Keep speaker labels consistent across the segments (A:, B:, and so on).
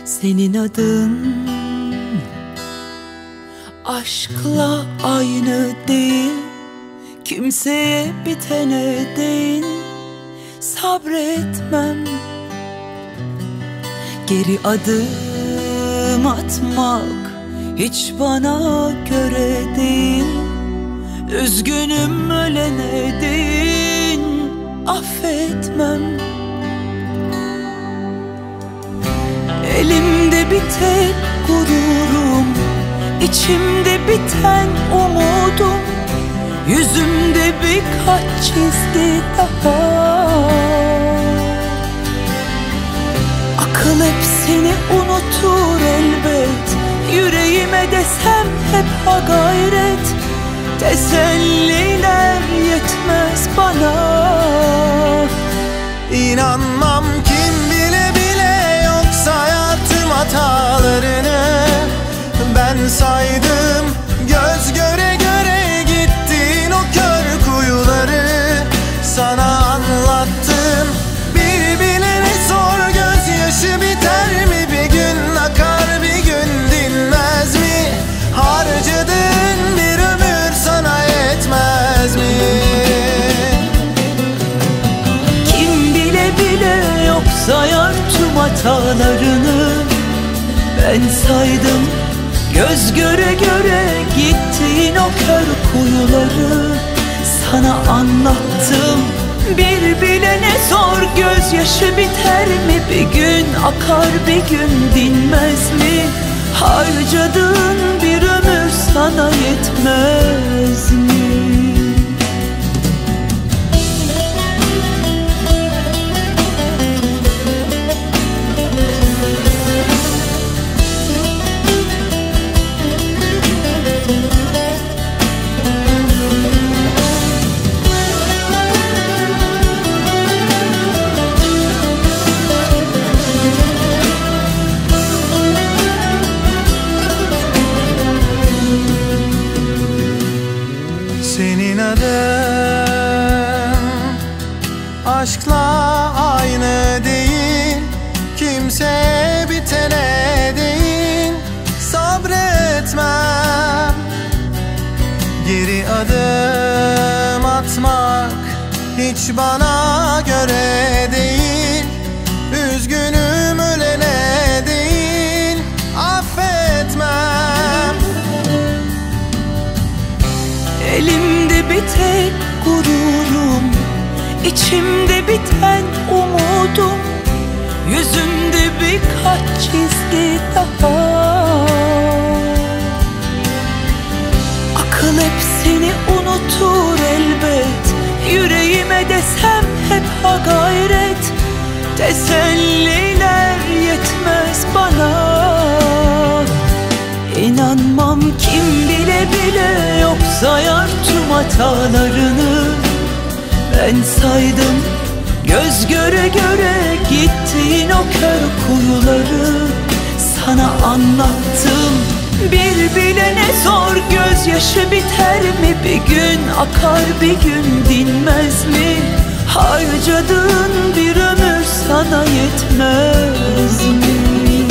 A: Senin adın aşkla aynı değil, kimseye bitene değil. Sabretmem, geri adım atmak hiç bana göre değil. Üzgünüm ölene değil, affetmem. Elimde bir tek gururum, içimde biten umudum, yüzümde birkaç çizgi daha. Akıl hep seni unutur elbet, yüreğime desem hep ha gayret. Teselliler yetmez bana.
B: İnanmam kim bile bile yok sayar tüm hatalarını. Ben saydım göz göre göre gittin o kör kuyuları. Sana anlattım bir bilene sor, gözyaşı biter mi bir gün, akar bir gün dinmez mi? Harcadığın bir ömür sana yetmez mi?
A: Kim bile bile yok sayar tüm hatalarını. Ben saydım göz göre göre gittin o kör kuyuları. Sana anlattım bir bilene sor, gözyaşı biter mi bir gün, akar bir gün dinmez mi? Harcadığın bir ömür sana yetmez mi?
B: Senin adın aşkla aynı değil, kimseye bitene değil. Sabretmem, geri adım atmak hiç bana göre değil. Üzgünüm ölene değil, affetmem.
A: Elimde bir tek gururum, içimde biten umudum, yüzümde birkaç çizgi daha. Akıl hep seni unutur elbet, yüreğime desem hep ha gayret. Teselliler yetmez bana. İnanmam kim bile bile yok sayar tüm hatalarını. Ben saydım göz göre göre gittin o kör kuyuları. Sana anlattım bir bilene sor, gözyaşı biter mi bir gün, akar bir gün dinmez mi? Harcadığın bir ömür sana yetmez mi?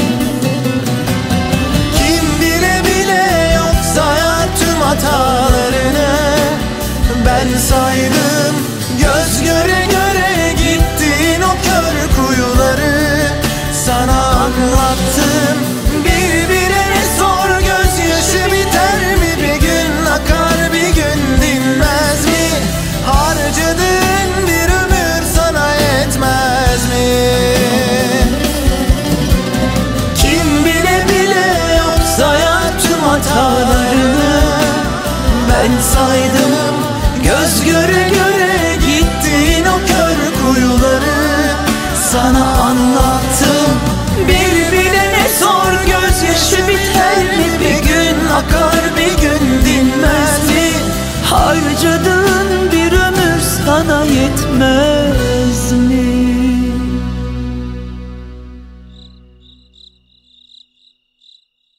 B: Hatalarını ben saydım göz göre göre gittin o kör kuyuları. Sana anlattım bir bilene sor, gözyaşı biter mi bir gün, akar bir gün dinmez mi? Harcadığın bir ömür sana yetmez mi?
A: Kim bile bile yok sayar tüm hatalarını. Ben saydım göz göre göre gittin o kör kuyuları. Sana anlattım bir bilene sor, gözyaşı biter mi bir gün, akar bir gün dinmez mi? Harcadığın bir ömür sana yetmez.